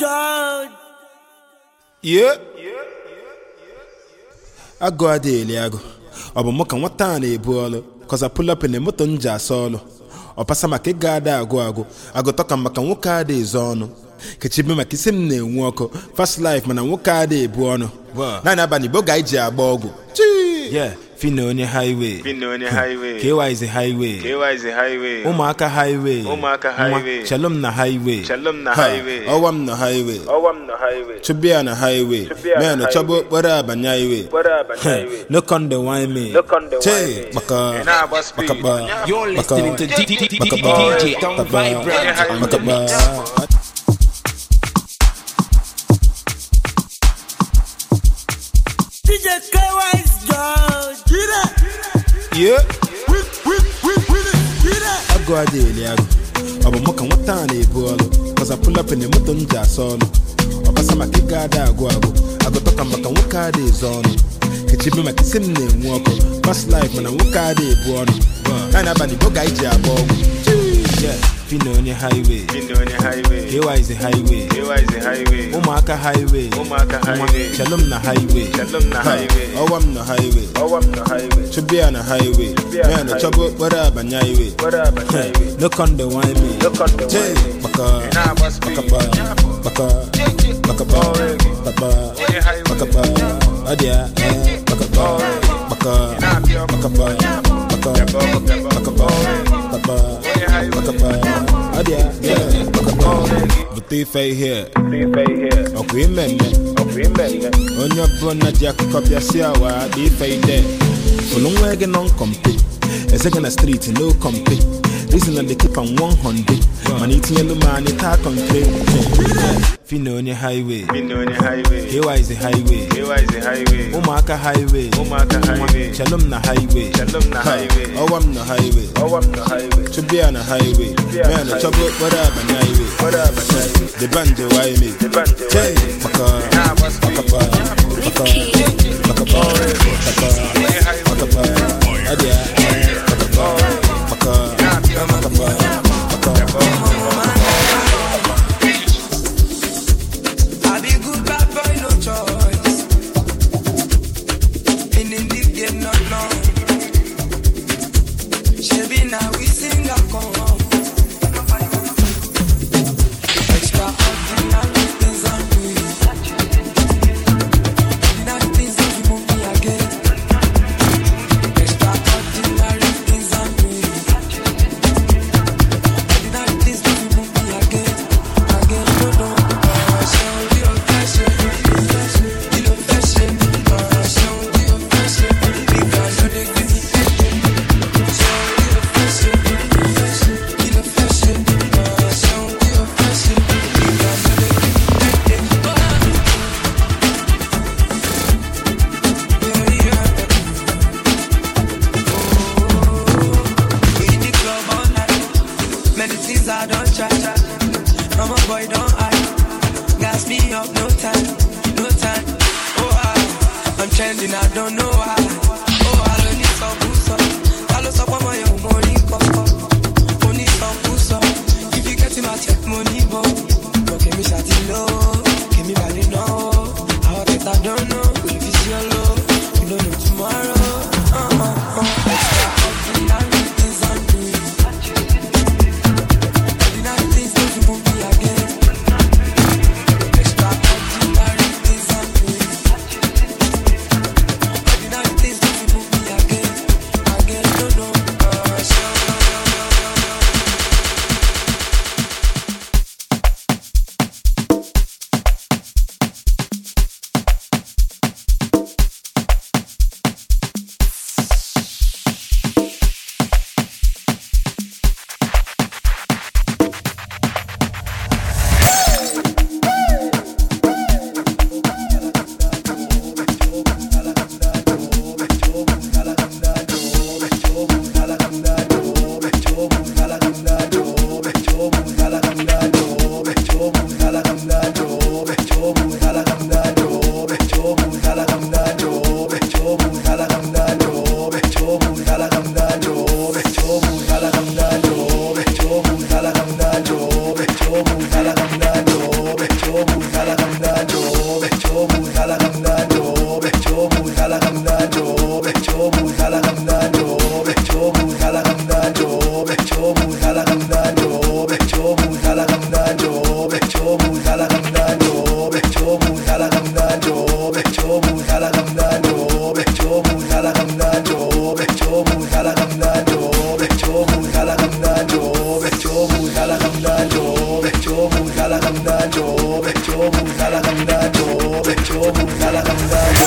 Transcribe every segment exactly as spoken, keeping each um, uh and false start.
God. Yeah. I go a daily ago. Obo moka nwata na ebu olu. Cause I pull up in the moto nja solo. Opasa make gada ago ago. I go talk maka nwoke ade izono. Kechibe maka isim na enwu oko. Fast life mana nwoke ade ebu onu. Na na bani boga iji agba ogu. Yeah. Fino on your highway. Fino on your highway. K Y is a highway. K Y is a highway. Umaka highway. Umaka highway. Shalom na highway. Shalom na highway. Owam na highway. Owam na highway. Chubia na highway. Man, no trouble. What up on highway? What up on highway? Look on the wine me. Look on the wine me. Baka. Baka. You're listening to D J Don Vibrant. Baka. D J K Y's God. Get it. Yeah. With, with, with, with it. Get it. I go a daily ago. Obo moka nwata na ebu olu. Cause I pull up in the moto nja solo. Opasa make gada ago ago. I go talk maka nwoke ade izono. Kechibe maka isim na enwu oko. Fast life mana nwoke ade ebu onu. Na na bani boga iji agba ogu. Yeah. Fino on your highway. Fino on your highway. K Y is a highway. K Y is a highway. Umaka highway. Umaka highway. Shalom na highway. Shalom na highway. Owam na highway. Owam na highway. Chubia na highway. Man, no trouble. What up on highway? What up on highway? Look on the wine me. Look on the wine me. Baka. Baka ba. Baka. Baka ba. Baka. Baka ba. Adia. Baka ba. Baka. Baka ba. Baka. Baka ba. Baka. Bakaba, adia, yeah, bakaba. Buti fei here, buti fei here. Okwi mende, okwi mende. Onyo bona jack kopya siawa, di fei de. Fulungwege non compete. Ezega na street no compete. Reason that they keep on one hundred. Man eating yellow man, it can't complain. Fino on your highway. Fino on your highway. K Y is a highway. K Y is a highway. Umaka highway. Umaka highway. Shalom na highway. Shalom na highway. Owam na highway. Owam na highway. Chubia na highway. Man, no trouble. What up on highway? What up on highway? The bande why me? The bande why me? Baka. Bakaba. Baka. Bakaba. Baka. Bakaba. Adia. Bakaba. Baka. Bakaba. Baka. dlala kamnandi Jobu dlala kamnandi Jobu dlala kamnandi Jobu dlala kamnandi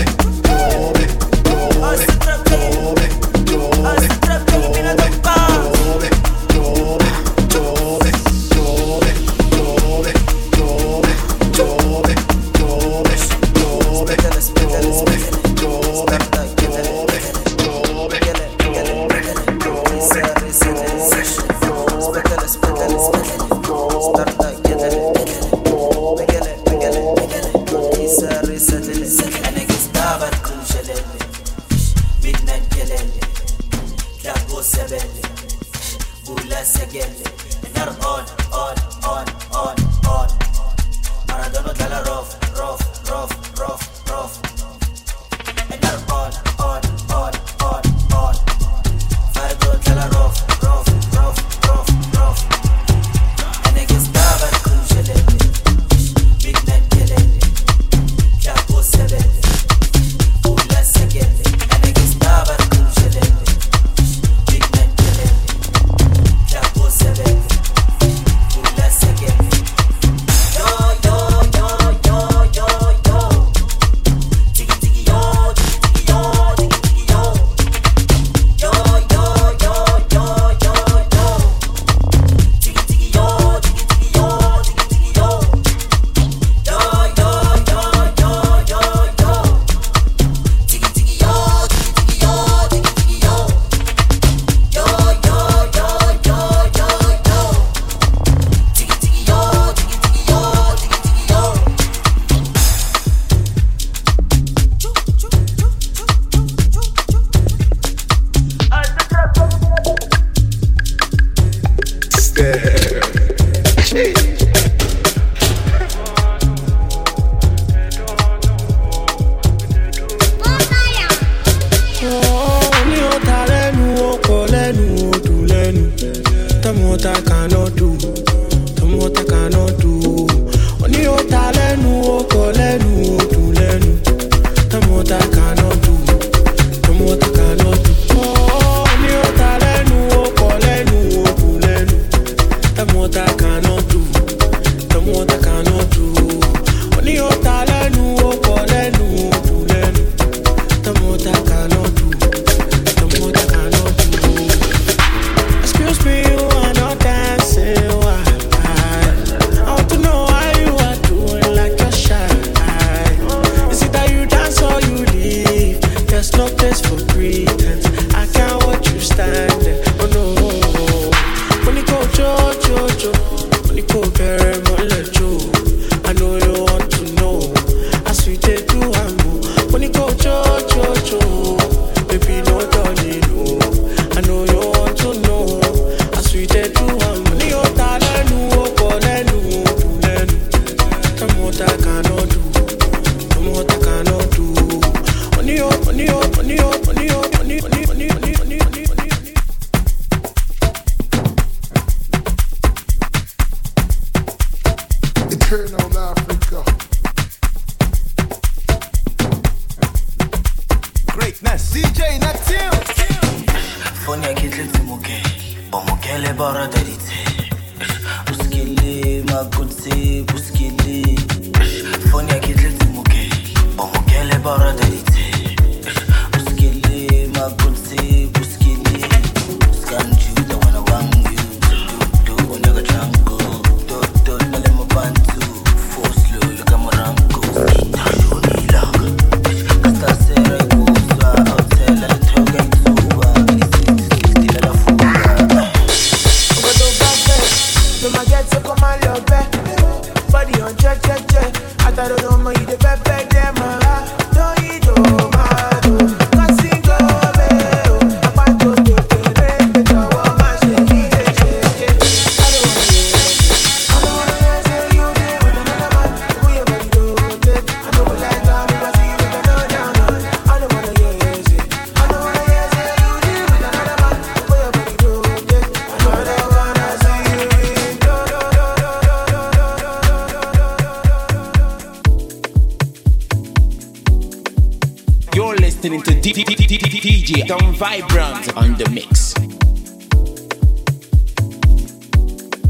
listening to D J Don Vibrant on the mix.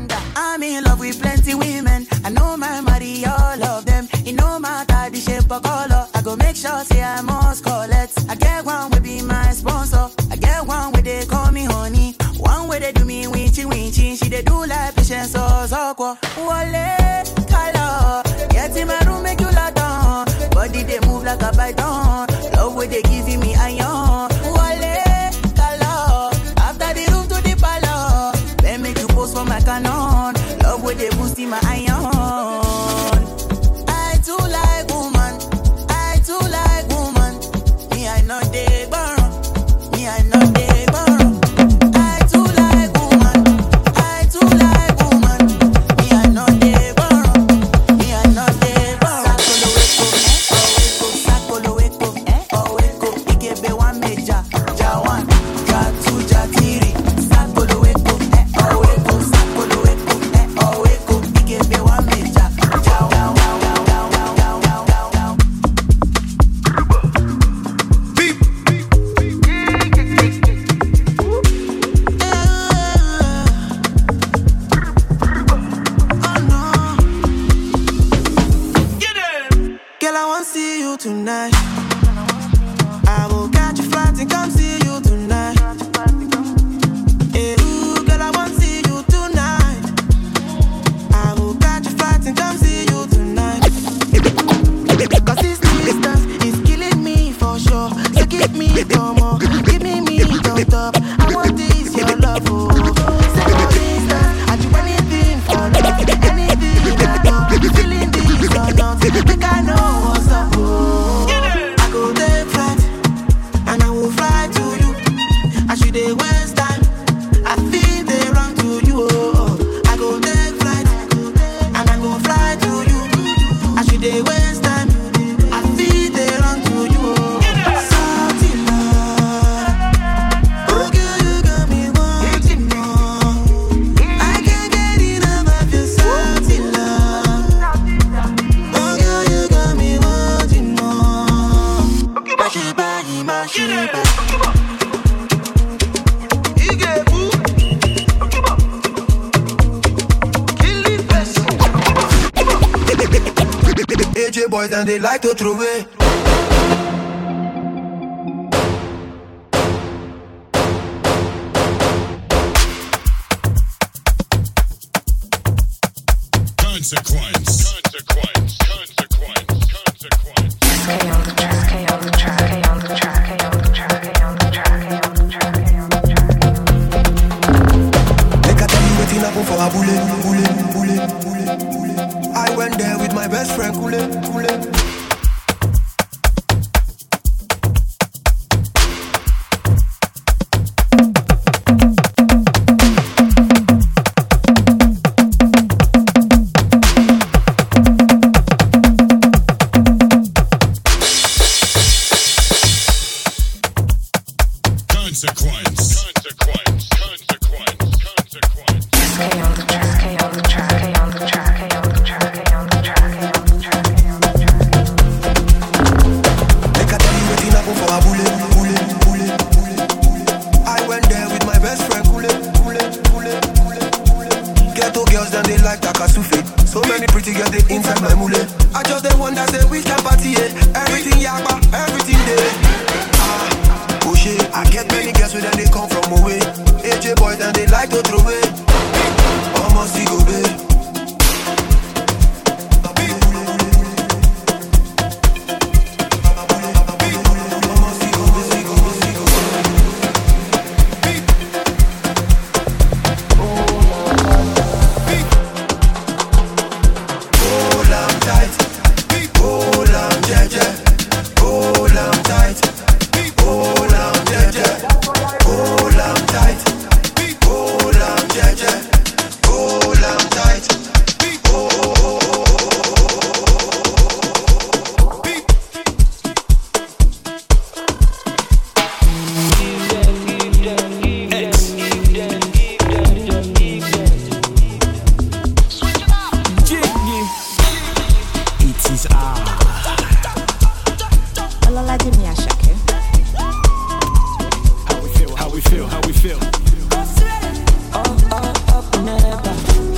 wonder. I'm in love with plenty women. I know my money, all of them. It no matter the shape or color. I go make sure say I must collect. I get one will be my sponsor. I get one where they call me honey. One where they do me winchy winchy. She they do like patience or so. Wale, color. Get in my room, make you lie down. Body they move like a python. Love where they giving me iron. Wale, color. After the room to the palace. Then make you post for my canon. Love where they boosting my iron. I too like woman. I too like woman. Me I know they burn. Me I know they burn. I too like woman. I too like woman. Me I know they burn. Me I know they burn. Sakolo weko, eh? Oh weko, ikebe one meja, ja one, ja two, ja three. Sakolo weko, eh? Oh weko, sakolo weko, eh? Oh weko, ikebe one meja, ja one. Girl, I want to see you tonight. I will catch a flight and come see you tonight. Hey, ooh, girl, I want to see you tonight. I will catch a flight and come see you tonight. Cause this distance is killing me for sure. So give me some more, give me me on top. I want this, your love, oh. Say for instance, I do anything for love. Anything I do, feeling this or not. Make I know what's up, oh. I go take flight, and I will fly to you. I should they waste time, I feel they run to you, oh. I go take flight, and I go fly to you. I should they waste time, I feel they run to you, oh. Salty love, oh girl, you got me wanting more. I can't get enough of your salty love. Oh girl, you got me wanting more. Mash it back, mash it back. A J boys and they like to throw away. Consequence. Consequence. Consequence. Consequence. K on the track, K on the track, K on the track, K on the track, K on the track, K on the track, K on the track. Make I tell you waiting happen for a bullet, bullet, bullet, bullet, bullet. I went there with my best friend, Kule, Kule. Consequence. Consequence. Consequence. Consequence. K on the track, K on the track, K on the track, K on the track, K on the track, K on the track, K on the track. Make I tell you waiting happen for a bullet, bullet, bullet, bullet, bullet. I went there with my best friend, Kule, Kule, Kule, Kule, Kule. Ghetto girls then they like Takasufi. So many pretty girls they inside my mule. I just they wonder say we can party, yeah. Everything yakba, everything there. Ah, push it. I get many girls with them they come from away. A J boys and they like to throw away. Almost go babe. feel, how we feel. Oh, oh, oh, never.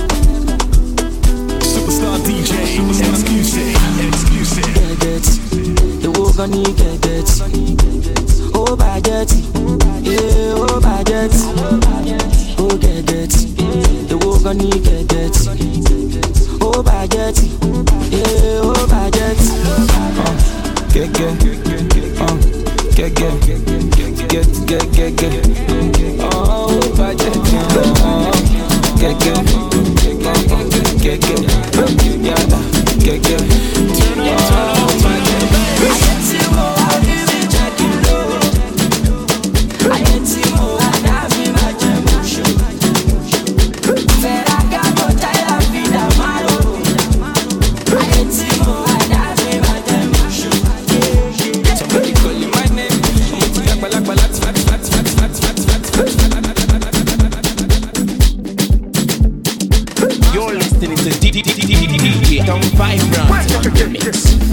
Superstar D J, exclusive, exclusive. Get it, the walk on you get it. Oh, budget, yeah, oh, budget. Oh, get it, the walk on you get it. Oh, budget, yeah, oh, budget. Get, get, uh, get, get, get, get, get, get. Oh, budget, uh, get, get, get, get, get, yeah, get, get. Turn up, turn up, budget. You're listening to D D D D D D D Don Vibrant Mix.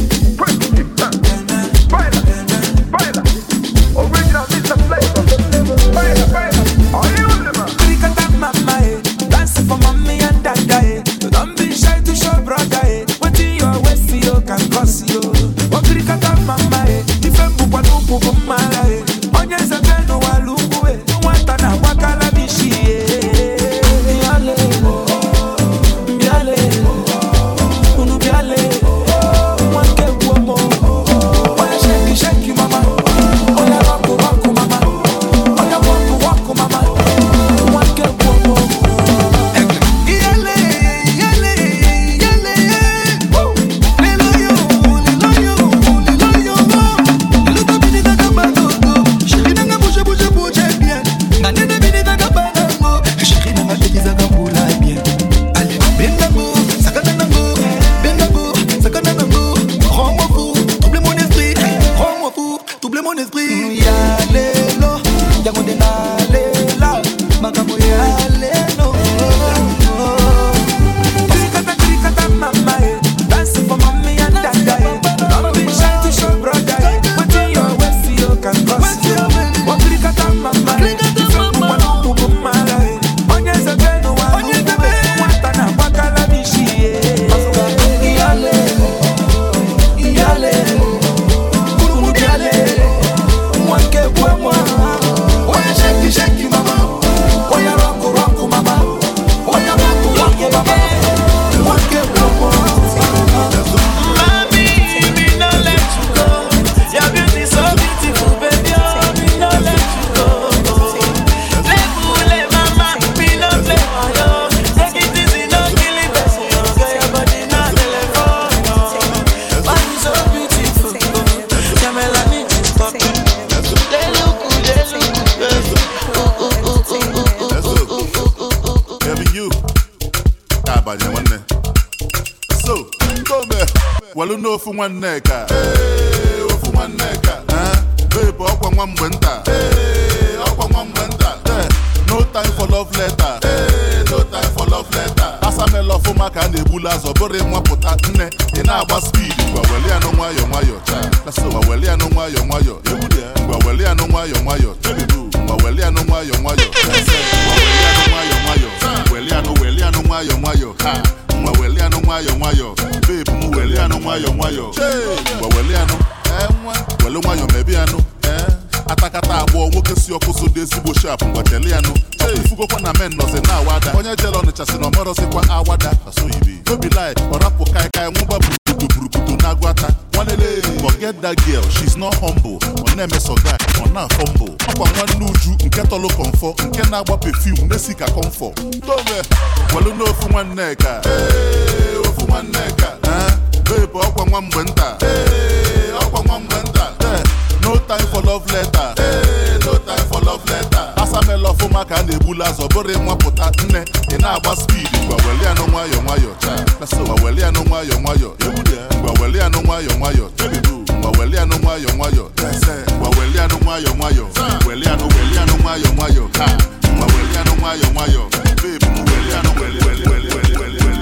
Walu no fu one neka, eh, fu one neka, eh, baby, okwa one nta, eh, okwa one nta, eh, no time for love letter, eh, no time for love letter. Asa me love for maka na ebula zo bore nwa puta nne, ina agba speed, gwa weli anu nwayo nwayo, cha, so gwa weli anu nwayo nwayo, ebule, gwa weli anu nwayo nwayo, tebibu, gwa weli anu nwayo nwayo, gwa weli anu nwayo nwayo, weli anu weli anu nwayo nwayo, ha. Mwa weli anu nwayo nwayo, babe mu weli anu nwayo nwayo. Mwa weli anu, eh mwa, weli nwayo mebi anu, eh. Atakata abo woke si okuso desi bo sharp mwa teli anu. Ifugo kwa na men no se na awada. Onye jelo ni chasi no moro se kwa awada. Aso yibi. No be lie, orapo kai kai mwumba burukutu burukutu na gwata. Wanele, forget that girl, she's not humble. One me so guy, one na fumble. Akwa nwa nuju, nke tolo comfort, nke na agba perfume, nesi ka comfort. Tome, welu no fu one neka. Eh, ofu one neka. Eh, babe, akwa nwa mbenta. Eh, akwa nwa mbenta. Eh, no time for love letter. Eh, no time for love letter. Asa me love for maka na ebula zo bore nwa puta nne. Ina agba speed, gwa weli anu nwayo nwayo. Cha, so gwa weli anu nwayo nwayo. Ebude, gwa weli anu nwayo nwayo. Tebibu, gwa weli anu nwayo nwayo. Gwa weli anu nwayo nwayo. Weli anu weli anu nwayo nwayo. Ha, gwa weli anu nwayo nwayo. Babe, mu weli anu weli weli weli weli weli weli.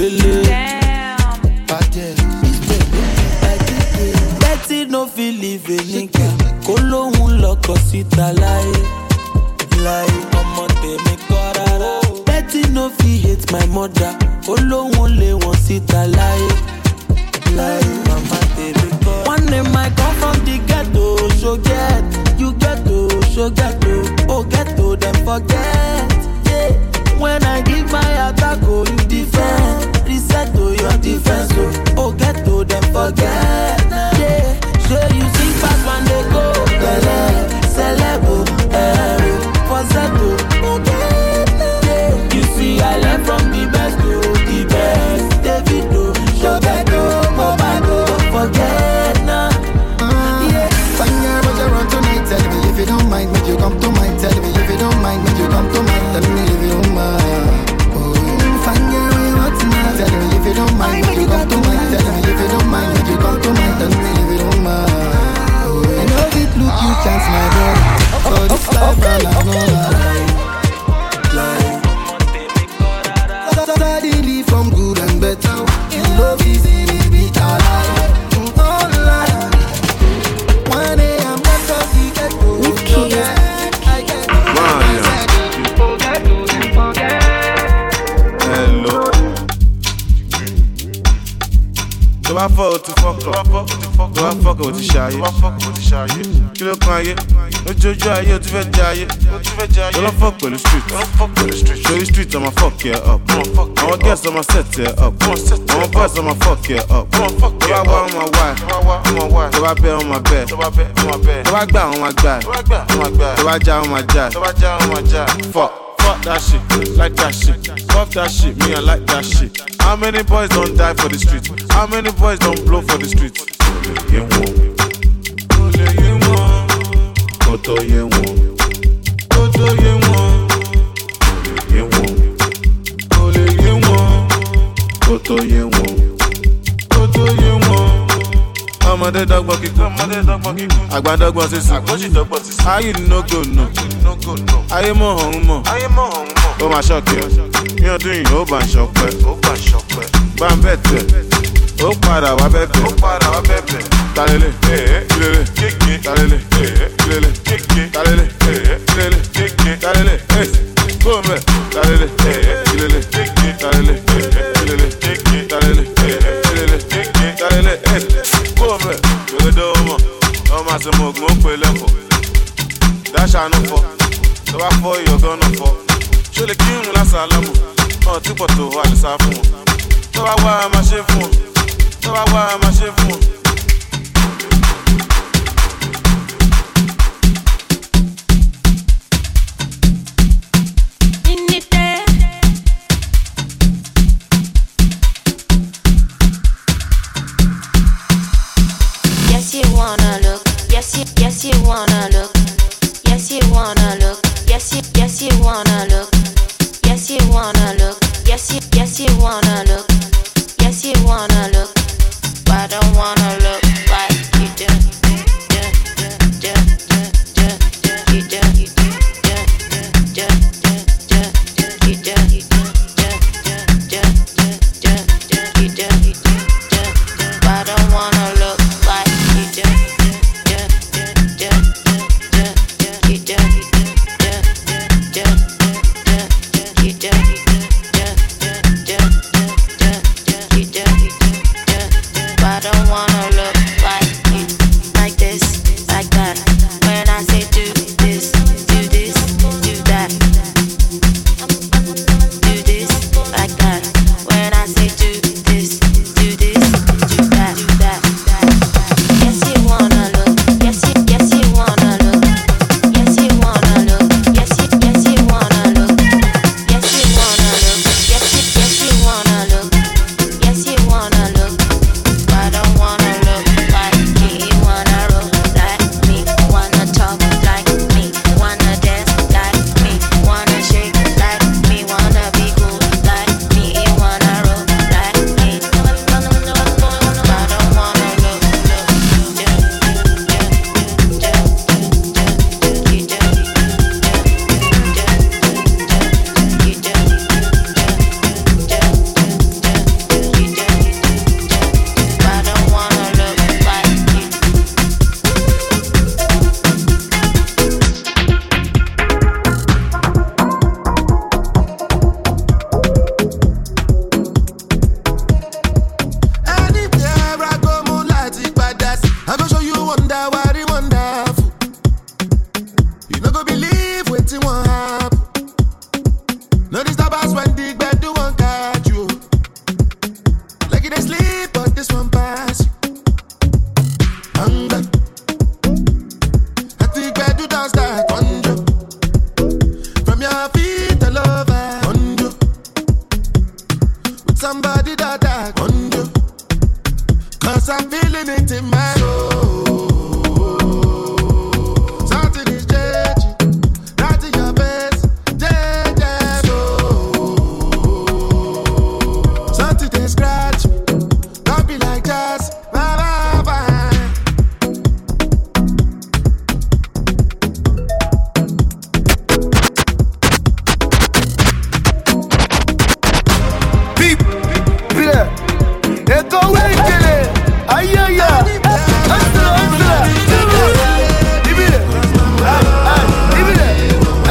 lele. Betty no feel live a nigga. Kolo un loko sita lie. Lie, ọmọ tèmi kọ́ rárá. Betty no feel hate my mother. Kolo un le wọn sita lie. Lie, mama tèmi kọ́. One name I come from the ghetto. So get, you ghetto, so ghetto. Oh ghetto, then forget. Yeah. When I give my attack, oh you defend. Reset to your defense, oh, oh ghetto, then forget. Yeah. Sure you sing fast when they go. Bele, celebo, eh, falsetto. Yeah. You see I learn from the best to the best. Davido, Shobeto, Mobado, don't forget now. Yeah. Fanya, but you run tonight. Tell me if you don't mind, make you come to mind. Tell me if you don't mind, make you come to mind. Tell me if you don't mind. Oh, Fanya, what you want tonight? Tell me if you don't mind, make you come to mind. Tell me if you don't mind, make you come to mind. Tell me if you don't mind. Oh, I know it look you chance my brother. For this life and I know lie. Lie. Suddenly from good and better. In love is easy, be alive. All lie. One day I'm not going to get to Hello. Do I fuck to fuck up? Do I fuck with the shy? Kí ló kan ayé? Lójoojú ayé o ti fẹ́ jayé. Don't fuck with the street. Show you street, I'ma fuck you up. I'ma guess, I'ma set you up. I'ma bust, I'ma fuck you up. Do I want on my wife? Do I bet on my bed? Do I gbà on my guy? Do I ja on my jive? Fuck. Fuck that shit, like that shit. Fuck that shit, me I like that shit. How many boys don't die for the streets? How many boys don't blow for the streets? Koto ye won, koto ye won, koto ye won, koto ye won, koto ye won, koto ye won. Ọmọdé dọ́gbọ́n kíkún, àgbà dọ́gbọ́n sísè. Ayé ni no go no, ayé mọ̀ ọ̀hún mọ̀, ó máa ṣọ́ọ̀kì ẹ̀. Ní ọdún yìí ó bá ń ṣọpẹ́, bá ń bẹ̀ tẹ̀, ó padà wá bẹ̀bẹ̀. Talele, kílele, talele, kílele, talele, kílele, talele, gómẹ̀, talele, kílele, talele, kílele, talele, kílele, talele, gómẹ̀. Yòódó ọmọ, ọmọ àti ọmọ ògùn ó pè lẹ́kọ̀ọ́. Dáṣà ló fọ́, tó bá fọ́ ìyọ̀gán náà fọ́. Ṣó lè kírun lásàlámù, ọ̀ tí pọ̀ tó wà lè sá fún wọn. Tó bá wá a máa ṣe fún wọn, tó bá wá a máa ṣe fún wọn. Yes, you wanna look. Yes, you, yes, you wanna look. Yes, you wanna look. Yes, you, yes, you wanna look. Yes, you wanna look. Yes, you, yes, you wanna look. Yes, you wanna look. But I don't wanna look like you do. attack on you. Cause I'm feeling it in my soul. Something is changing. Right in your face. Yeah, yeah, so something they scratch. Don't be like that. Bye, bye, bye. Beep. Yeah. Echo way, kill it. Aye, aye, aye. Answer, answer. Give me that. Aye, aye. Give me that.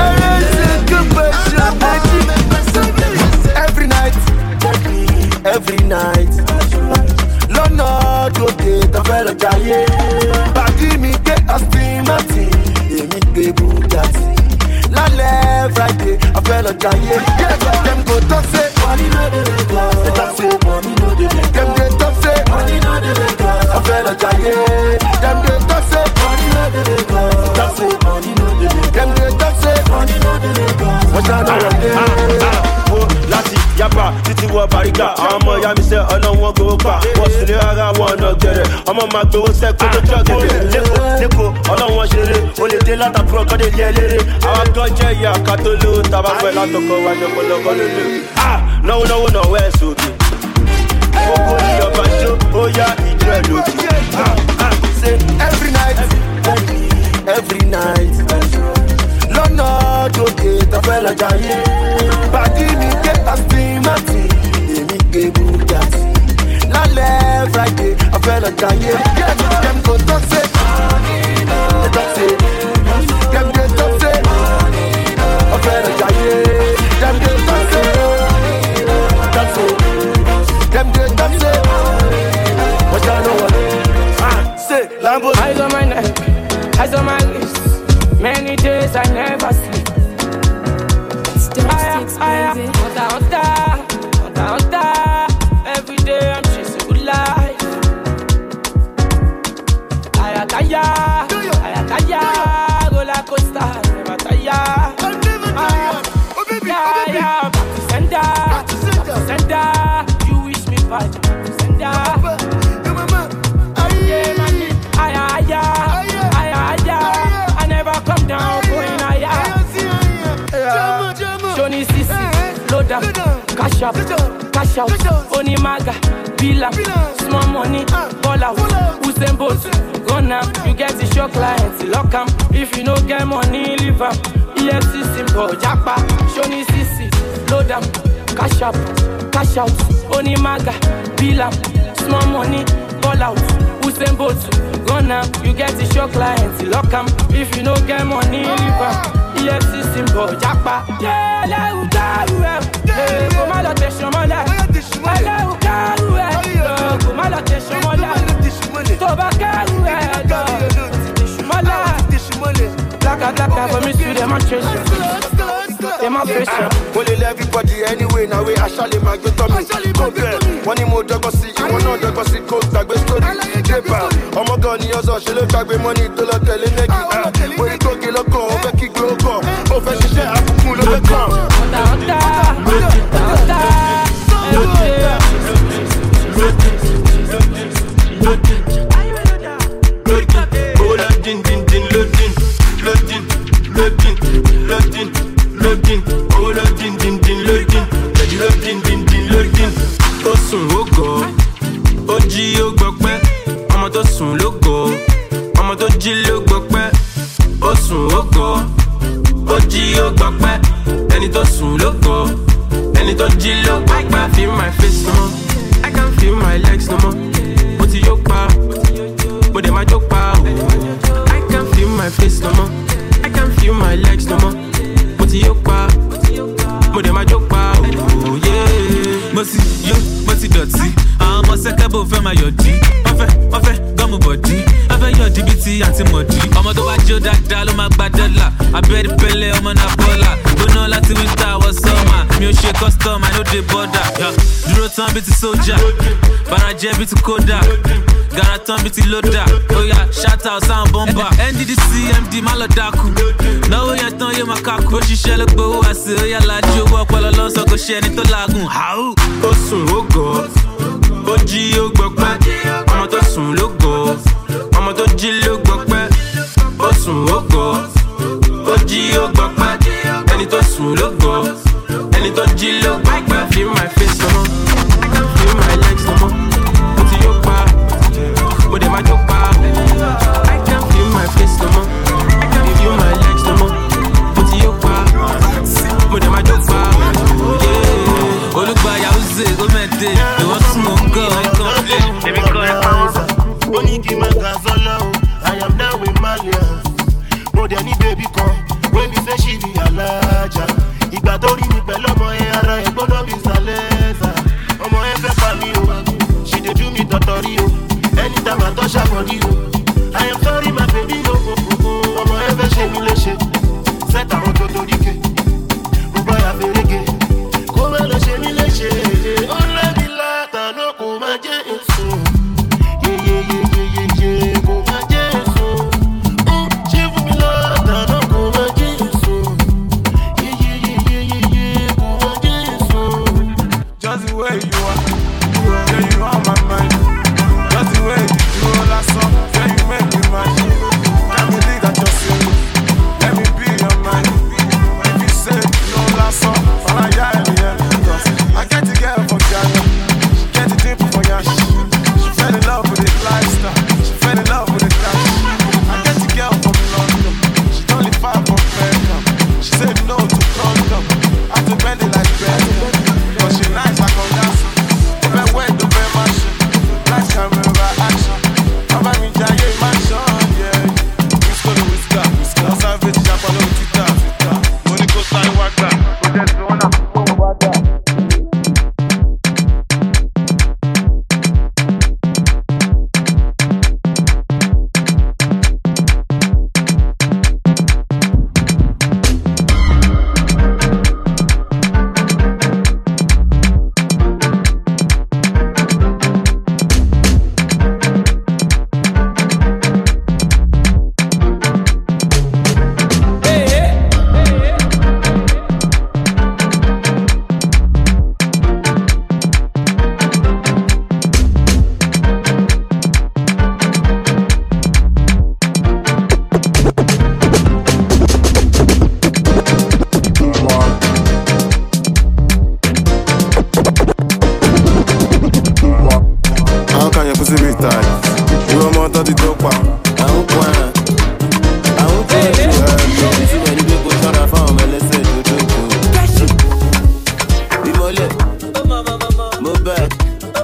Every night, every night. Lọ́nà lóde tọ́fẹ́lẹ̀ jayé. Bàdí mi gbé Aston Martin, èmi gbé Bugatti. Lálẹ́ Friday, afẹ́lẹ̀ jayé. Dem go talk say money no dey Lagos. They talk say money no dey Lagos. Dem dey talk say money no dey Lagos. Afẹ́lẹ̀ jayé. Dem dey talk say money no dey Lagos. They talk say money no dey Lagos. Dem dey talk say money no dey Lagos. Wọ́n ṣáná wọ̀ dé. Láti yaba títí wọ Bàrígà, àwọn ọmọ ìyá mi sẹ́ ọlọ́wọ́n gbowó pa. Wọ́n sì lé ara wọn ọ̀nà gẹ̀rẹ̀, ọmọ máa gbowó sẹ́kọ̀ọ́ tó jọ gẹ̀rẹ̀. Lẹ́kọ̀ọ́ lẹ́kọ̀ọ́ ọlọ́wọ́n ṣeré, o lè dé látàkùrọ̀ kọ́ lè lé eléré. Àwọn gan jẹ́ ìyá ká tó lówó, tàbá fẹ́ látọkọ̀ wa ní ọ̀pọ̀lọpọ̀ lónìí. Ah! Náwó náwó náà wẹ̀ sókè. Gbogbo ní ọba jó, ó yá ìjọ ẹ̀ lókè. Say every night, every night. Lọ́nà lóde tọ́fẹ́lẹ̀ jayé. Bàdí mi gbé Aston Martin, èmi gbé Bugatti. Lálẹ́ Friday, afẹ́lẹ̀ jayé. Dem go talk say, they talk say, dem dey talk say, afẹ́lẹ̀ jayé. Dem dey talk say, talk say, dem dey talk say, wọ́n ṣá ló wọlé. Say Lambo. Eyes on my neck, eyes on my wrist. Many days I never sleep. Aya, aya, hunter, hunter, hunter, hunter. Every day I'm chasing good life. Aya, kaya, aya, kaya, roller coaster, never tire. Aya, aya, back to sender, back to sender. You wish me back to sender. Yeah, man, aya, aya, aya, aya. I never come down, going higher. Johnny Sisi, load up, cash up, cash out, Onimaga, Bila, small money, ball out, Usain Bolt, run up, you get the show clients, lock 'em. If you no get money, leave 'em. E F C simple, Japa, Johnny Sisi, load up, cash up, cash out, Onimaga, Bila, small money, ball out, Usain Bolt, run up, you get the show clients, lock 'em. If you no get money, leave 'em. E F C simple, Japa. Yeah, let you go, yeah. Go my location, my life. Let you go, yeah. Go my location, my life. Tobacco, yeah. My life. Black and black, for me, see them, I'm chasing. Them, I'm chasing. Only everybody anyway, now we actually might get on me. One more dog, see you, one more dog, see cold, tag with story. Oh my god, you're so she look like money to the telling. When you go, you look, over, kick, go, go. Over, she said, I'm cool, over, come. Loading, oh loading, din din loading, ready loading, din din loading. Ó sùn ó gọ̀, ó jí ó gbọpẹ́, ọmọ tó sùn ló gọ̀, ọmọ tó jí ló gbọpẹ́. Ó sùn ó gọ̀, ó jí ó gbọpẹ́, ẹni tó sùn ló gọ̀, ẹni tó jí ló gbọpẹ́. I can feel my face no more, I can feel my legs no more. Mo ti yó pa, mo dẹ̀ máa jó pa. I can feel my face no more, I can feel my legs no more. Mo ti yó pa, mo dẹ̀ máa jó pa. Oh yeah. Mo ti yó, mo ti dọ̀tí, àwọn ọmọ sẹ́kẹ́bù fẹ́ máa yọ̀ dí. Wọ́n fẹ́, wọ́n fẹ́, gọ́mọ mú bọ̀dí. Afẹ́ yọ dìbìtì àti mọ̀dí. Ọmọ tó bá jó dáadáa ló máa gba dọ́là. Abẹ́rẹ́ pẹ́lẹ́ ọmọ náà bọ́là. Gbóná láti winter wọ sọ́mà. Mi ò ṣe custom, I no dey border. Dúró tán bí ti sójà. Barajẹ́ bí ti kódà. Gara tán bí ti lódà. Oya shout out sound bomber. N D D C M D má lọ dákú. Náwó yẹn tán yóò máa kákú. Ó ṣiṣẹ́ ló gbowó àṣẹ. Oya lajú owó ọpọlọ lọ́sọ̀ kò ṣe ẹni tó làágùn. Ó sùn ó gọ̀. Ó jí ó gbọpẹ́. Ọmọ tó sùn ló gọ̀. Ọmọ tó jí ló gbọpẹ́. Ó sùn ó gọ̀. Ó jí ó gbọpẹ́. Ẹni tó sùn ló gọ̀. Ẹni tó jí ló gbọpẹ́. Feel my face no more. Feel my legs no more. Mo ti yó pa. Mo dẹ̀ máa jó pa. I can't feel my face no more. Feel my legs no more. Mo ti yó pa. Mo dẹ̀ máa jó pa. Olùgbà Yahoo Gómẹ̀dé, ìwọ́n sún mọ́ gọ́ ẹ̀kan. Èmi kọ́ ẹ̀ pa wọ́n. Ó ní kí n máa ga sọ́lá o, I am now with Malians. Mo dẹ̀ ní bébí kan, wey be say she be alájà. Ìgbà tó rí mi pẹ̀lú ọmọ ẹ ara ẹ̀ gbọ́dọ̀ bí sàlẹ́sà. Ọmọ ẹ fẹ́ pa mí o, she dey do me tọ̀tọ̀rí o. Anytime I touch her body o, I am sorry my baby o. Ọmọ ẹ fẹ́ ṣe mí léṣe, set àwọn tó torí ké. Mo bá yà fèrègé, kó má lọ ṣe mí léṣe. Ó lẹ́bi látàná kò má jẹ́ èso. Yeyeyeyeyeye kò má jẹ́ èso. Ó ṣe fún mi látàná kò má jẹ́ èso. Yeyeyeyeyeye kò má jẹ́ èso. Just the way you are, yeah, you are my mind. Just the way you do all that song, yeah, you make me mad. Can't believe that you're serious. Let me be your man. If you say no last song, for I got it, yeah. Cause I get the girl from Ghana, she get the dimple for Yash. She fell in love with the lifestyle, she fell in love with the cash. I get the girl from London, she don't live far from Beckham. She said no to condom, I had to bend it like Beckham. Cause she nice like on gas. If I went to pay my shit, nice camera action. I'm a ninja, yeah, mansion, yeah. Whisker to whisker, whisker. I'm savage, I'm on Twitter, Twitter. Money goes like Wagga. But there's no one I'm going to Wagga. How can you pussy be tight? You want more than the dope? I don't want. I don't want. You see when you go shut up for me, let's say you do. Be more lit. Move back.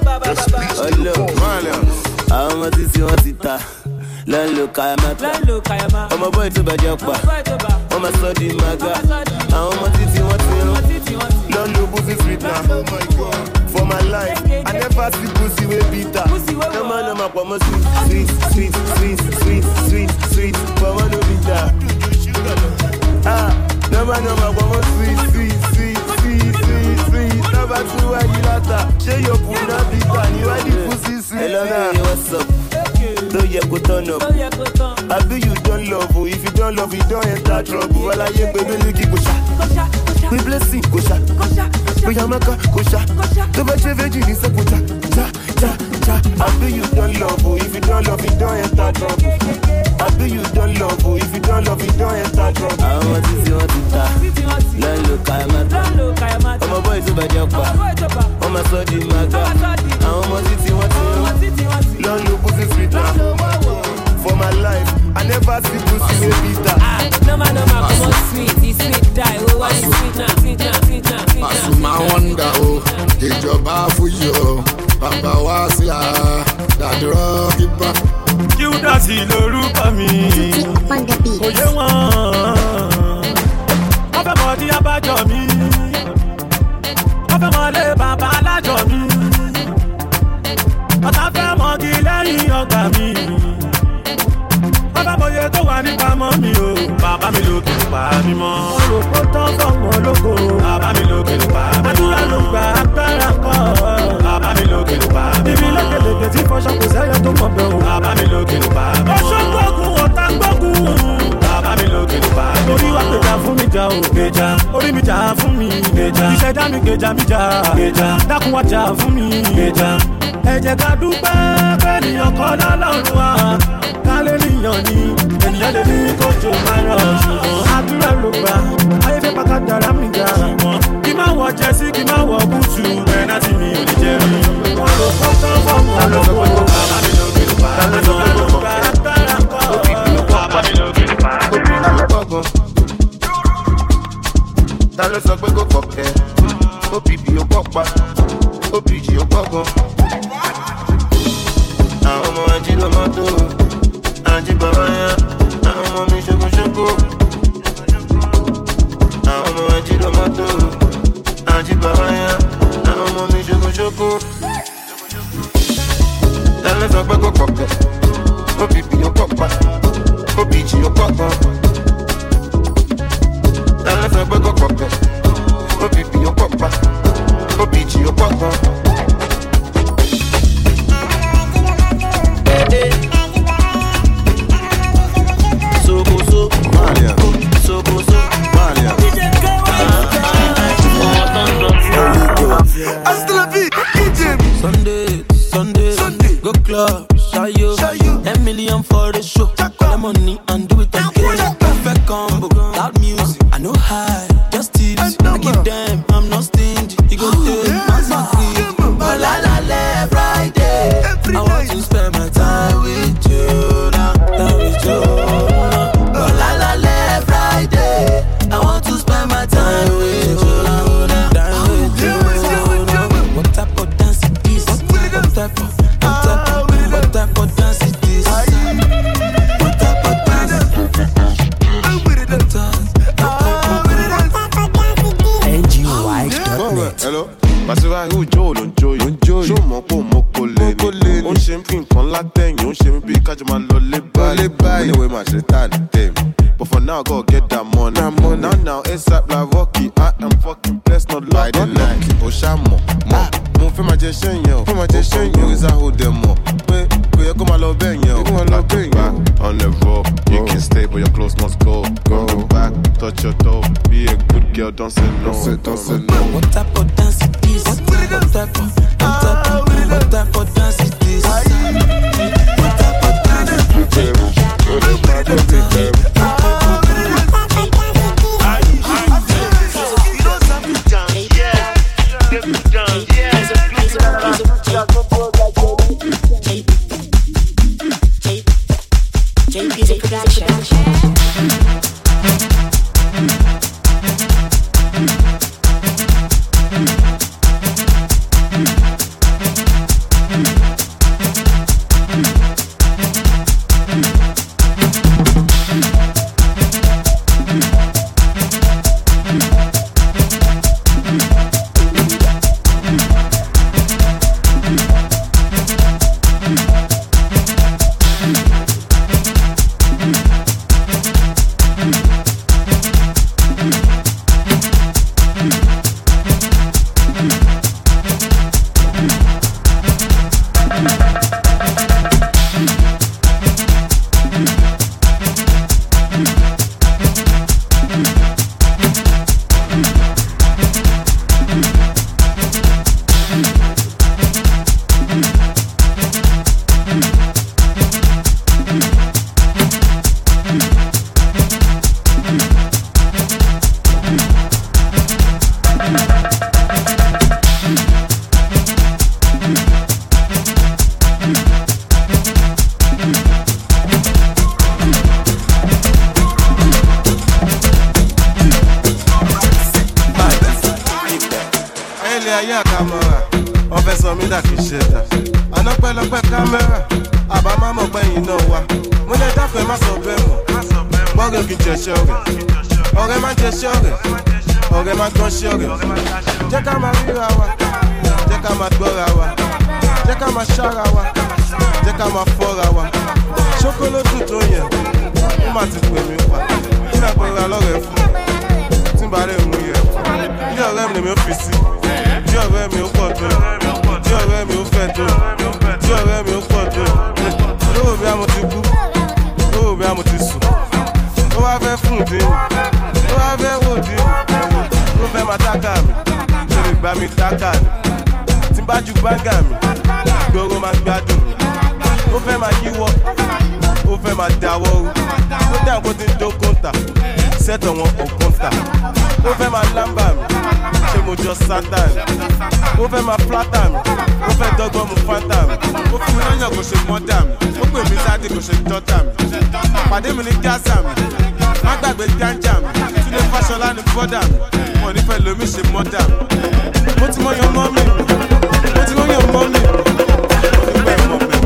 Hello. How much is your tita? Lalo Kayamata. I'm a boy to Bajapa. I'm a study maga. How much is your tita? Lalo pussy sweet now. Oh my God. For my life, I never see pussy way bitter. No man, no man, for sweet, sweet, sweet, sweet, sweet, sweet, for my no bitter. Ah, no man, no man, for sweet, sweet, sweet, sweet, sweet, sweet. No man, two I you later. Share your food, not bitter. You are the pussy sweet. Hello, hey, what's up? Don't you go turn up? I do you don't love, oh. If you don't love, you don't enter trouble. Well, I ain't baby, look it, go shot. We blessing, go shot. We Yamaka, go shot. The better virgin is a go cha, cha, cha, cha. I do you don't love, oh. If you don't love, you don't enter trouble. I do you don't love, oh. If you don't love, you don't enter trouble. I want to see what you got. Lalo Kayamata. I'm a boy to Bajapa. I'm a study maga. I'm a city, what you Lalo pussy sweet now. For my life, I never see pussy way bitter. No man, no man, come on sweet, it's sweet die. Oh, why is sweet now, sweet now, sweet now, sweet now. Asuma wonder oh, ìjọba fuyo, bàbá wa sí a, dàdúrà kípa. Judas lorúkọ mi, òye wọn. Wọ́n fẹ́ mọ̀ ní abájọ mi, wọ́n fẹ́ mọ̀ lé bàbá alájọ mi. Ọ̀tá fẹ́ mọ̀ kí lẹ́yìn ọgbà mi. mọye tó wà nípa mọ́ mi o. Bàbá mi lókè ló pa mí mọ́. Mo rò pé tán fọ́mọ lóko. Bàbá mi lókè ló pa mí mọ́. Àdúrà ló gba agbára kọ́. Bàbá mi lókè ló pa mí mọ́. Ibi lékeleke tí fọṣọ kò sẹ́yọ tó mọ̀ bẹ́ẹ̀ o. Bàbá mi lókè ló pa mí mọ́. Ọṣọ gbógun ọ̀tá gbógun. Bàbá mi lókè ló pa mí mọ́. Orí wa gbèjà fún mi jà o. Gbèjà. Orí mi jà fún mi. Gbèjà. Ìṣẹ̀dá mi gbèjà mi jà. Gbèjà. Dákun wá jà fún mi. Gbèjà. Ẹ jẹ́ ká dúpẹ́ bẹ́ẹ̀nìyàn kọ́ lọ́lọ́run wa. Kálé níyàn ni ènìyàn lè ní kójó máa rọ̀. Ṣùgbọ́n àdúrà ló gbà. Ayé fẹ́ pàkà dára mi jà. Kí máa wọ jẹ́sí kí máa wọ búùtù. Pẹ́nátì mi ò ní jẹ́ rí. Wọ́n lò fún tán fọ́ọ̀mù àlọ́kọ̀. Bàbá mi ló gbé ló pa. Bàbá mi ló gbé agbára kọ́. Bàbá mi ló gbé ló pa. Obìnrin ló gbọ́ngàn. Ta ló sọ pé kò kọ̀kẹ́? O P P ó pọ̀ pa. O P G ó gbọ́ngàn. Àwọn ọmọ ají ló mọ́tò. Ají bàbá yá. Àwọn ọmọ mi ṣokoṣoko. Àwọn ọmọ ají ló mọ́tò. Ají bàbá yá. Àwọn ọmọ mi ṣokoṣoko. Ta ló sọ pé kò kọ̀kẹ́? O P P ó pọ̀ pa. O P G ó gbọ́ngàn. Ta ló sọ pé kò kọ̀kẹ́? O P P ó pọ̀ pa. O P G ó gbọ́ngàn. Sunday, Sunday, Sunday, go club, shy you, ten million for the show. Collect money and do it again. Perfect combo, loud music, I know high, just tips. I give them, I'm not stingy. You go take my free. But la la la, Friday, I want to spend my time with you now, time with you now. But la la la, Friday, I want to spend my time with you now, time with you now. What type of dance is this? What type of, what type of, what type of dance is this? What type of dance? N G Y dot net. Hello, Basiwa who Joe ló ń jó yìí. Ṣó mọ̀ pé mo kò lè ní. Ó ń ṣe ń fi nǹkan látẹ̀yìn, ó ń ṣe mí bí kájọ máa lọ lé báyìí. Anyway, máa ṣe tá ní tèmi. But for now, go get that money. That money. Now, now, ASAP like Rocky. I am fucking blessed, not like the lucky. Oshamo, mo, mo fẹ́ máa jẹ ṣẹ́yìn o. Fẹ́ máa jẹ ṣẹ́yìn o. Ìzá hold them up. Pé kò yẹ kó máa lọ bẹ́ẹ̀ yẹn o. Kó máa lọ bẹ́ẹ̀ yẹn o. On the road, you can stay, but your clothes must go. Go back, touch your toe. Be a good girl, don't say no. Don't say, don't say no. What type of dance is this? What type of, what type of, what type of dance is this? What type of dance is this? ayé àkàmọ́ra wọ́n fẹ́ sọ mí dà kí ṣe dà àná pẹ́lọpẹ́ kámẹ́rà àbá má mọ̀ pẹ́yìn náà wá mo lè dákọ̀ ẹ má sọ bẹ́ẹ̀ mọ̀ bọ́ọ̀rẹ́ kì í jẹṣẹ́ ọ̀rẹ́ ọ̀rẹ́ má jẹṣẹ́ ọ̀rẹ́ ọ̀rẹ́ má gbọ́nṣẹ́ ọ̀rẹ́ jẹ́ ká máa ríra wa jẹ́ ká máa gbọ́ra wa jẹ́ ká máa ṣára wa jẹ́ ká máa fọ́ra wa ṣókólótù tó yẹn ó má ti pè mí pa kí náà pẹ̀lú alọ́rẹ̀ fún tí n bá lè mú yẹ bí ọ̀rẹ́ mi lèmi ó fi sí bí ọ̀rẹ́ mi ó pọ̀ tó bí ọ̀rẹ́ mi ó fẹ́ tó bí ọ̀rẹ́ mi ó pọ̀ tó lówó bí a mo ti kú lówó bí a mo ti sùn ó wá fẹ́ fún dín ó wá fẹ́ wò dín ó fẹ́ máa tákà mi ṣe lè gbà mí tákà mi tí n bá ju báńgà mi gbòòrò máa gbádùn mi ó fẹ́ máa yíwọ́ ó fẹ́ máa dáwọ́ rú ó dáhùn kó ti ń dó kóńtà sẹ́tọ̀ wọn ò kóńtà ó fẹ́ máa lámbà mi ṣé mo jọ sátán ó fẹ́ máa flátà mi ó fẹ́ dọ́gbọ́n mu fáńtà mi ó fún mi lọ́yàn kò ṣe mọ́dà mi ó pè mí sáde kò ṣe dọ́tà mi pàdé mi ní gásà mi má gbàgbé gánjà mi túnde fáṣọlá ní bọ́dà mi wọn nífẹ̀ẹ́ lomi ṣe mọ́dà mi mo ti mọ yan mọ́ mi mo ti mọ yan mọ́ mi mo ti pẹ́ mọ́ mi.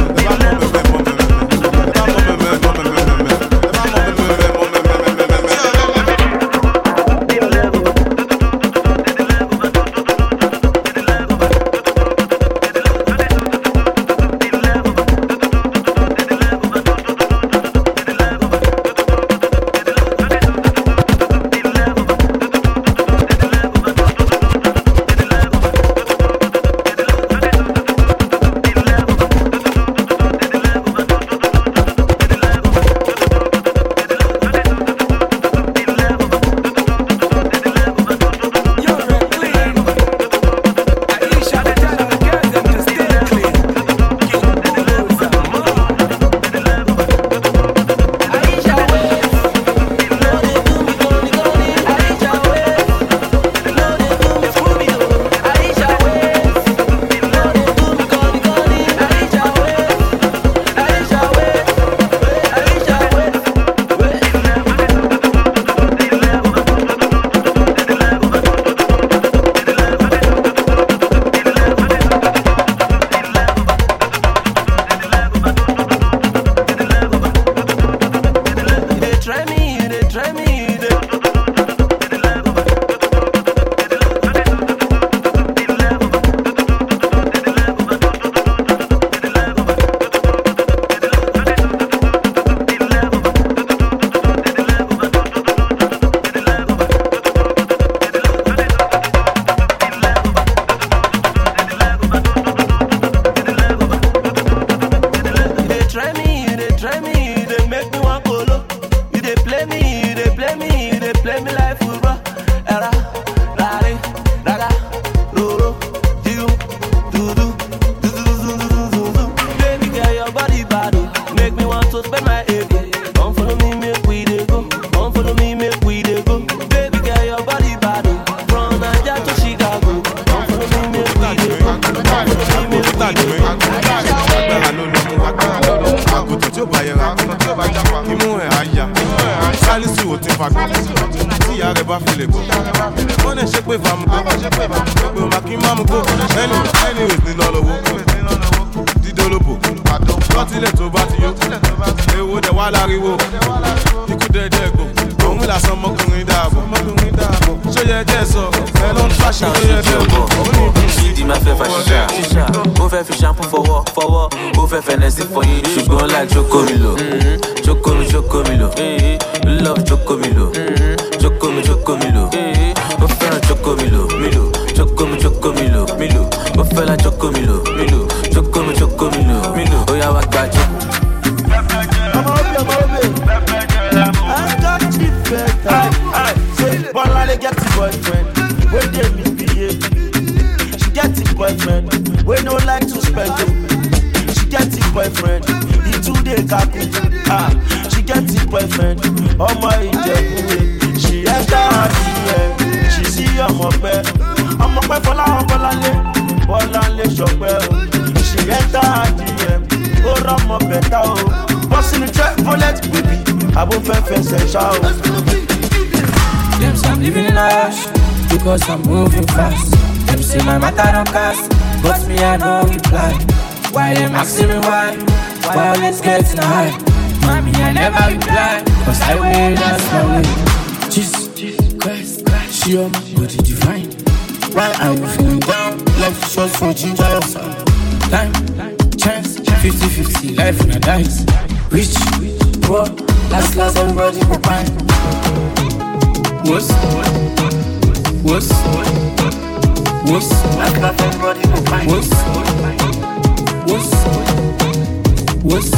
Because I'm moving fast. Them say my matter don't cast, but me I don't reply. Why them asking me why? Why always getting high? Mommy I never reply, cause I wear that's my way. Jesus Christ, she on my body divine. Why are you feeling down? Life short for ginger or something. Time, chance, fifty fifty, life in a dice. Rich, poor, Last class, everybody go fine. What's What's What's Last class, everybody go fine. What's What's What's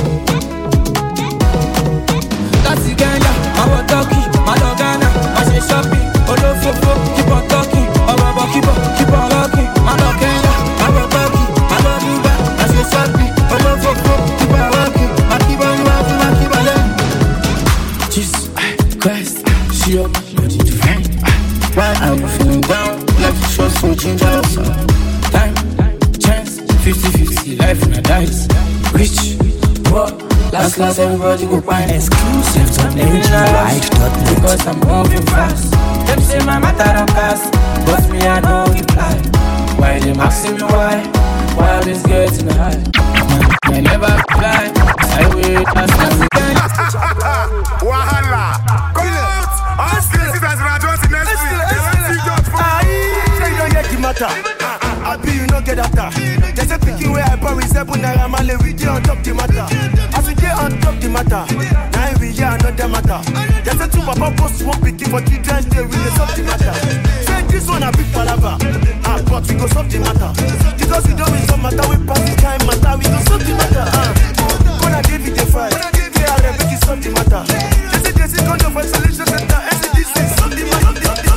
That's the Kenya, I want talkie, my dog Ghana, I say shopping, Olofofo, keep on talking, Obaba, keep on, keep on rocking, my dog Kenya, I want talkie, my dog Duba, I say shopping, Olofofo, keep on rocking, my keep on rocking, my keep on rocking. Jesus Christ, she up, body to find. Why are you feeling down? Like you show so ginger, so time, chance, fifty fifty, life and a dice, rich, poor. Last class, everybody go find exclusive to N G Wide dot net. Because I'm moving fast. Them say my matter don't pass, but me I don't reply. Why them asking me why? Why this getting high? I never reply. I wait as long as I Wahala, come out. All places as Rajon in next week. They want to go for. Say you don't get the matter. I be you no get after. There's a picking where I bury seven naira male with you on top the matter. As we get on top the matter, now we hear another matter. There's a two papa post one picking for children's day with the solve the matter. Say this one a big palava, ah, but we go solve the matter. Because we don't win some matter, we pass the time matter, we go solve the matter. Ah, gonna give it a fight, they are making solve the matter. Just a just a kind of isolation center, S D C solve the matter.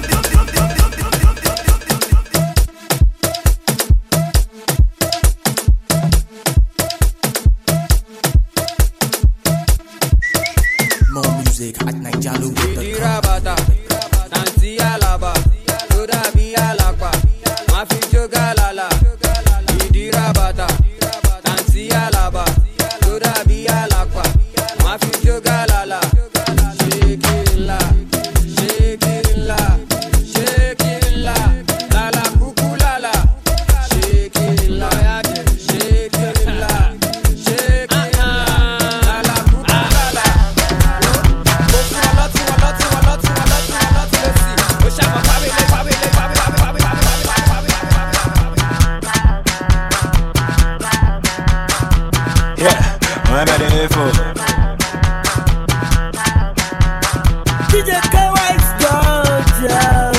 At Nigeria, Dirabata, Nancy Alaba, Toda Via Lapa, Mafi Galala, Dirabata, Nancy Alaba, Toda Via Lapa, Mafi Galala, Shake it la, shake it la, shake it la, Lala Kukulala, shake it la, shake it la, shake it la, Lala Kukulala. Yeah, I'm at the info. D J K Y's Georgia.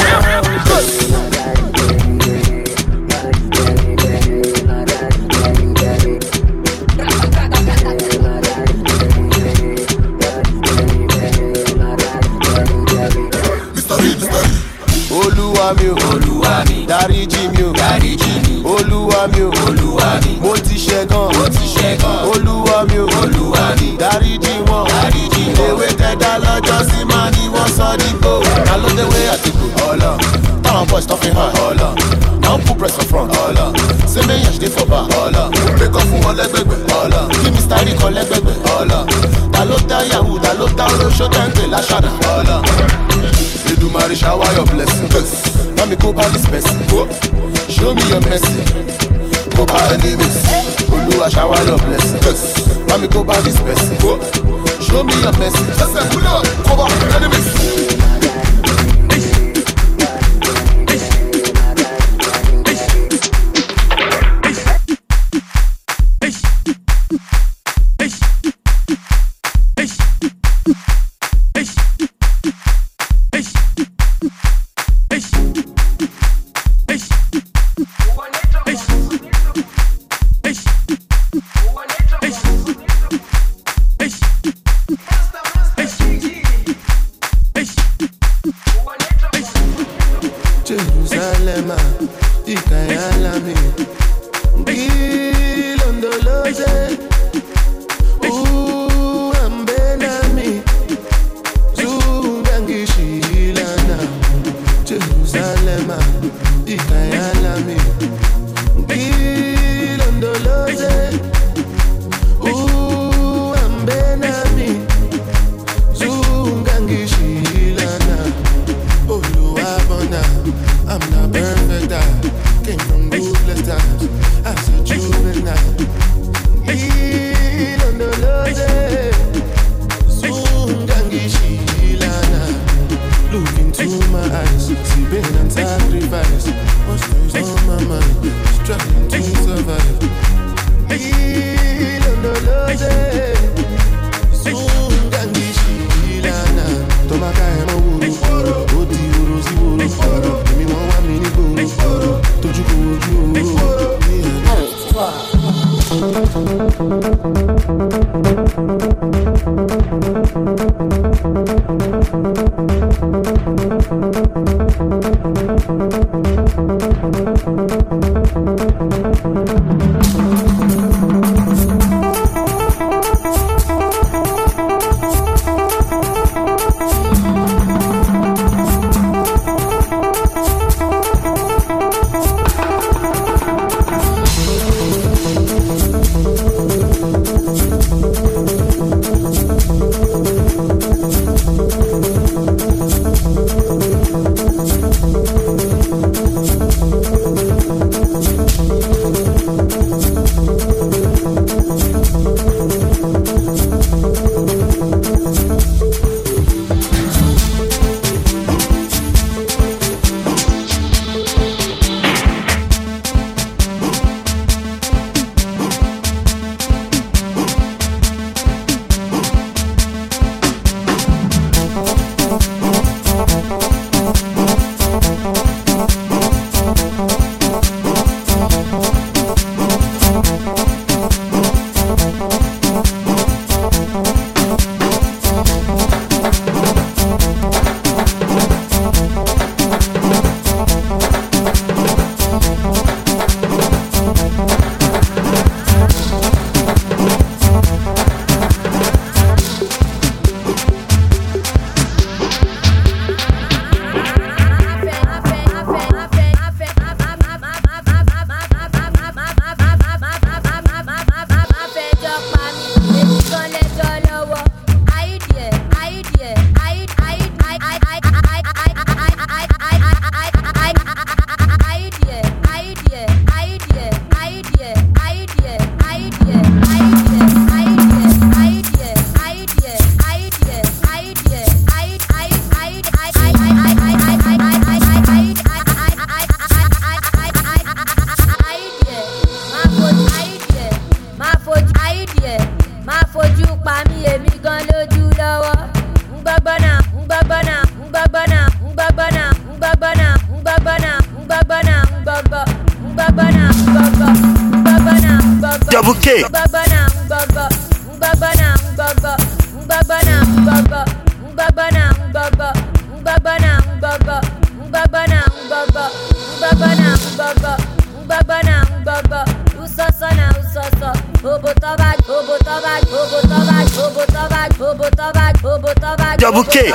Olúwa mi o, Olúwa mi, dáríjì mi o, dáríjì mi, Olúwa mi o, Olúwa mi, mo ti ṣẹ̀ gan, mo ti ṣẹ̀ gan, Olúwa mi o, Olúwa mi, dáríjì wọn, dáríjì wọn, ewé tẹ̀dá lọ́jọ́ sí máa ní wọ́n sọ dípò, ta ló déwé àtìkù, ọ̀lọ́, táwọn boys tó fi hàn, ọ̀lọ́, now put press on front, ọ̀lọ́, ṣé méyàn ṣe for bar, ọ̀lọ́, break up fún wọn lẹ́gbẹ̀gbẹ̀, ọ̀lọ́, kí Mister Rí kan lẹ́gbẹ̀gbẹ̀, ọ̀lọ́, ta ló dá yahoo, ta ló dá olóṣó tẹ́ǹpẹ̀ láṣàdà, ọ̀lọ́. Edumare shower your blessing. Let me go by this person. Show me your mercy. Go by enemies. Oluwa shower your blessing. Let me go by this person. Show me your mercy. Listen, pull up. Go by enemies. Jerusalem, Ikayalami, Gilondoloze, Uambenami, Zugangishilana, Jerusalem, Ikayalami, Gilondoloze, Uambenami, Zugangishilana, Oluwabona. I'm not perfect, I came from ruthless times. As a juvenile, Heal on the Lord, soon Gangishilana. Look into my eyes, see pain and sacrifice. What's on my mind? Struggling to survive. Heal on the Lord, soon tójú Double K. Double K.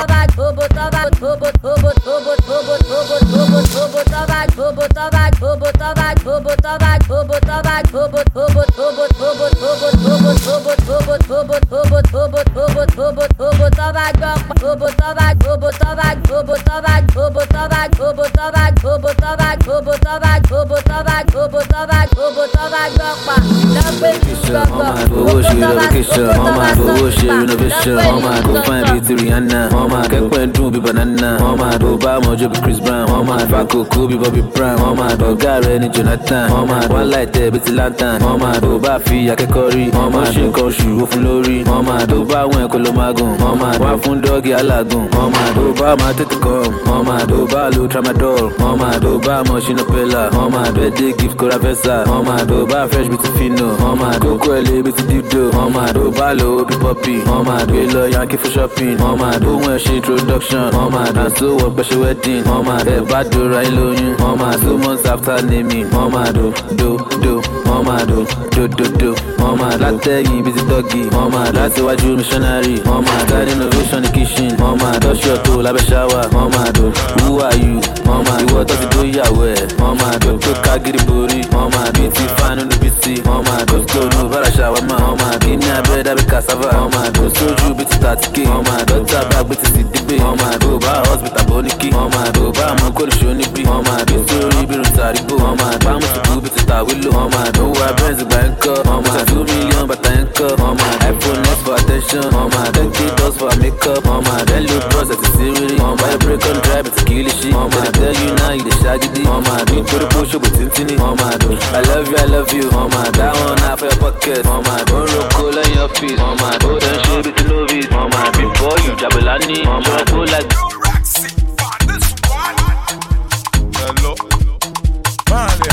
Rihanna, mama, get when do be banana, mama, do Obama, Joe be Chris Brown, mama, Paco, Kobe, Bobby Brown, mama, do Gary, ni Jonathan, mama, one light there, bitty lantern, mama, do Bafi, Ake Curry, mama, she come shoe, off lorry, mama, do Ba when Kolomagun, mama, one fun doggy alagun, mama, do Ba ma take come, mama, do Ba lu tramadol, mama, do Ba machine pella, mama, do they give Coravesa, mama, do Ba fresh bitty fino, mama, do Kwele bitty dido, mama, do Ba lo be poppy, mama, do lo Yankee for shopping, mama, do when she introduction, mama, and so what but she wedding, mama, the bad do right loan, mama, two months after naming, mama, do, do, do, mama, do, do, do, do, mama, that teggy, busy doggy, mama, that's what you missionary, mama, that innovation in the kitchen, mama, touch your toe, like a shower, mama, do, who are you, mama, you what does it do your way, mama, do, to kagiri booty, mama, do it fine on the B C, mama, do, go no, but I shower, mama, give me a bread, I be cassava, mama, do, so you be thirty K, mama, do, tap back, but it's the mama, do, ba, hospital, boniki, mama, do, ba, mo, call show ni bi, mama, do, story, be rutaribo, mama, ba, mo, to do, be to ta, willow, mama, do, I benz the bank up, mama, two million, but I ain't up, mama, iPhone next for attention, mama, then kid does for makeup, mama, then look bros at the series, mama, I break on drive, it's kill shit, mama, I tell you now, you the shaggy, mama, do, to the push up with Tintini, mama, do, I love you, I love you, mama, that one out for your pocket, mama, don't roll cool on your feet, mama, do, then shit with the novice, mama, before you Jabulani, mama, go like Hello. Man,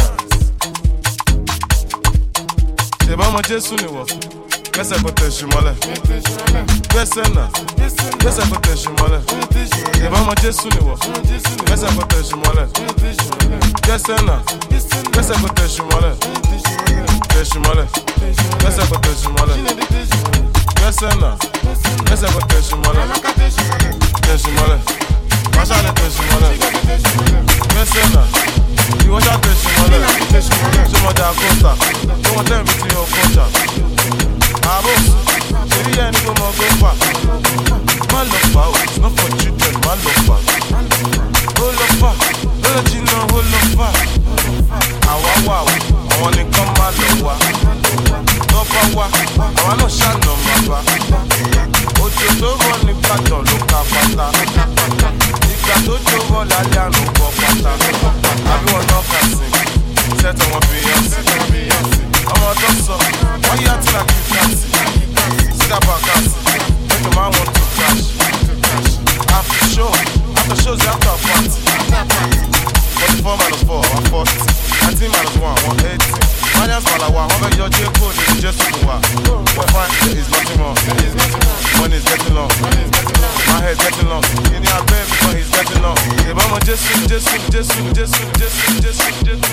C'est pas moi Jésus ni wa. Qu'est-ce que t'es chimale? Qu'est-ce na? Qu'est-ce que t'es chimale? C'est pas moi Jésus ni wa. Qu'est-ce que t'es chimale? Qu'est-ce na? Qu'est-ce que t'es chimale? T'es chimale. Qu'est-ce que t'es chimale? Qu'est-ce na? Qu'est-ce que t'es chimale? T'es chimale. Masha le t'es chimale. Qu'est-ce na? You want that fish, you want that fish, you want that costa, you want them between your culture. Ah, boss, maybe I need to go back. Man, love power, it's not for children, man, love power. Oh, love power, oh, let you know, oh, love power. Ah, wow, wow, I want to come, man, love power. No power, I want to shine no mapa. Oh, you don't want to cut on, look at pata. Ìgbà tó jọ̀wọ́ lálẹ́ àná gbọ́ pátá. Everyone know can sing. Set on one Beyonce. Ọmọ tó sọ, wọ́n yá tí la kìí kàsí. Sídà bàkàsí, make a man want to crash. After show, after shows after party. forty-four minus four, one forty. nineteen minus one, one eighty. Minus Malawa, wọ́n fẹ́ yọ J code ní Jésù fún wa. We're fine, there is nothing wrong. Money is getting long. My head getting long. In your bed, but he's getting long. The mama just, just, just, just, just, just, just, just.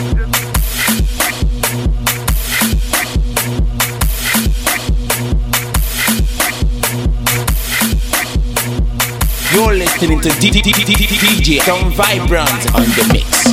You're listening to D J Tom Vibrant on the mix.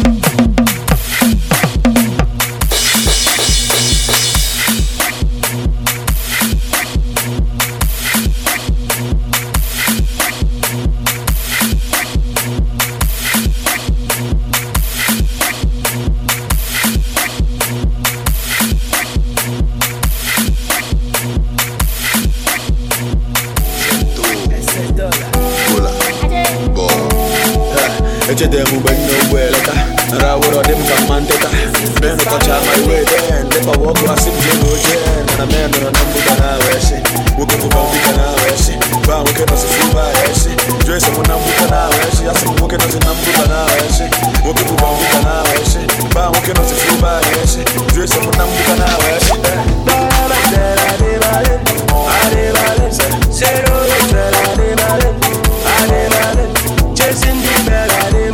Eche demu bang no way leka. Raworo dem kamanteka. Men ko cha my way then. Dem pa walk wa sim jeno jen. Na men no nambu kana weshi. Woke fu bambi kana weshi. Ba woke no se fu ba weshi. Joy se mo nambu kana weshi. Asim woke no se nambu kana weshi. Woke fu bambi kana weshi. Ba woke no se fu ba weshi. Joy se mo nambu kana weshi. Ba ba de la de ba de. Ade ba de. Zero de la de ba de. Ade ba de. Chasing the bell.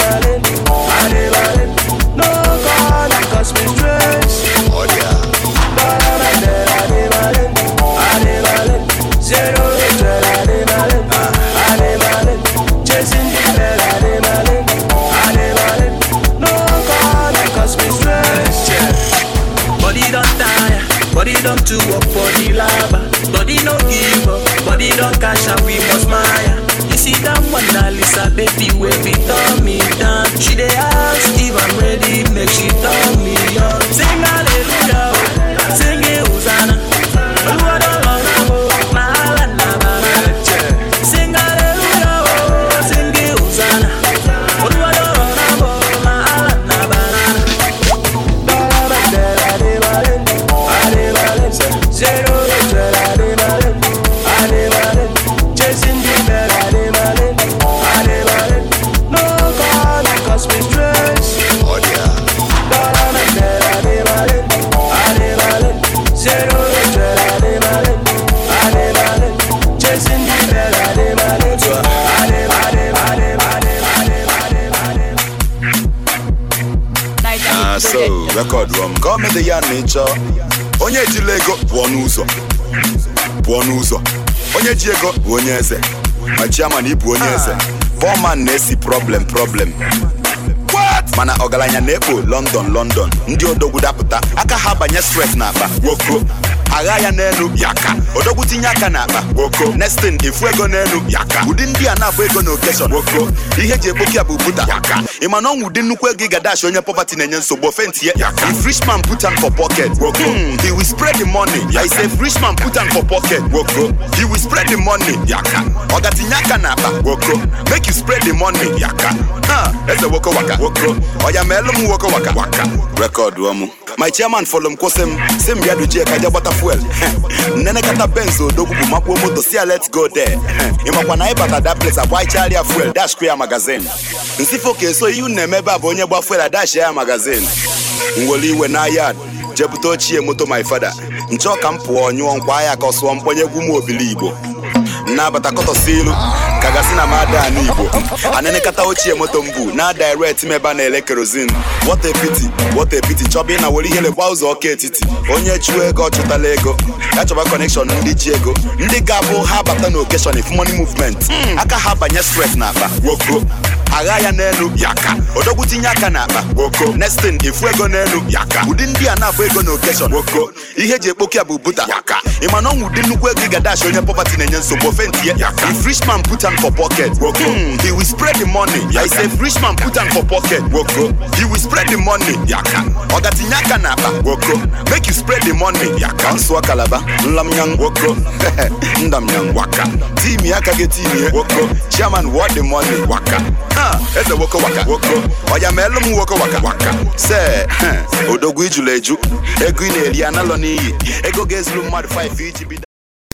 No God, I cause me stress. Oh yeah. Zero chasing the bell. No God, I cause me stress. Body don't tire, body don't to work for the lava. Body no give up, body don't cash out, we must mire. You see that one, Lisa, baby, where we turn me down. She dey ask if I'm ready, make she turn me on. Sing hallelujah, sing it Hosanna. Oluwa don run am, na Allah na baba. Sing hallelujah, sing it Hosanna. Oluwa don run am, na Allah na baba. Baba dera de vale, ade vale, zero dera de vale, ade vale, chasing the bell, ade vale, ade vale. No God, I cause me stress. Oh yeah. Baba dera de vale, ade vale, zero dera de vale, ade vale, chasing the bell, ade vale, ade vale, ade vale, ade vale, ade. Ah, so record room. Come in the yarn nature. Onye jilego buonu uzo. Buonu uzo. Onye jiego buonye eze. My chairman ibu onye eze. Four man nesi problem problem. What? Mana ogalanya nebo London London. Ndi odogwu dapụta aka ha banye stress na akpa. Woko. Agha ya n'elu yaka. Odogwu tinye aka na akpa. Woko. Next thing ifu ego n'elu yaka. Udi ndị a na-afụ ego na occasion. Woko. Ihe ji ekpoki ya bụ buta yaka. Ịma na ọnwụ ụdị nnukwu ego ị ga-dash onye poverty na-enye nsogbu ofenti ya yaka. If rich man put hand for pocket. Woko. Mm, he will spread the money. I say if rich man put hand for pocket. Woko. He will spread the money yaka. Oga tinye aka na akpa. Woko. Make you spread the money yaka. Ha. Eze woko waka. Woko. Oya melu mu woko waka. Waka. Record wamu. My chairman follow m kwosem. Sem bia do je ka ja butter fuel. Nene kata benzo dogu bu mapu moto. See let's go there. Imakwa na ibata that place abwa chali ya fuel dash kwa magazine. Nsifo ke so you nemeba bonye bwa fuel dash ya magazine. Ngoli we na yard. jebute ochie moto my father nchọ ka m pụọ nyụọ nkwa ya ka ọ sụọ mkpọnye egwu m obili Igbo nnabata kọtọsi ilu ka gasị na mada anị Igbo anenekata ochie moto mbu na direct meba na ele kerosene what a pity what a pity chọba ị na were ihe lekwa ụzọ ọka etiti onye chuo ego ọchụtala ego ya chọba connection ndị ji ego ndị ga-abụ ha bata na occasion if money movement aka ha banye stress na akpa woko agha ya n'elu yaka odogwu tinye aka na akpa woko next thing ifu ego n'elu yaka ụdị ndị a na-afụ ego na occasion woko ihe eji ekpoke ya bụ buta yaka ịma na ọnwụ ụdị nnukwu ego ị ga-adash onye poverty na-enye nsogbu ofenti ya yaka if rich man put am for pocket woko he will spread the money I say if rich man put am for pocket woko he will spread the money yaka ọ ga-tinye aka na akpa woko make you spread the money yaka nsụọ kalaba nlamnyang woko ndamnyang waka team ya ka get team woko chairman what the money waka eze woko waka woko oya melu m woko waka waka se odogwu ijulu eju ego ị na-eri analọ n'iyi ego ga-ezuru mmadụ five iji